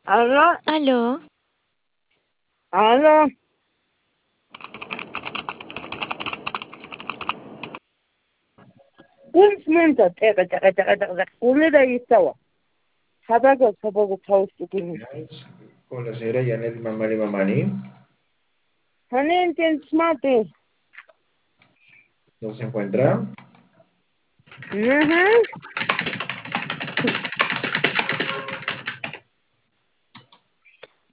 Aló, Aló, aló. Kunsimenta teka. Kulida yisawa. Sabago taustikin. Con la señora Janet Mamani Mamani. Hanen smati. ¿No se encuentra? Mhm.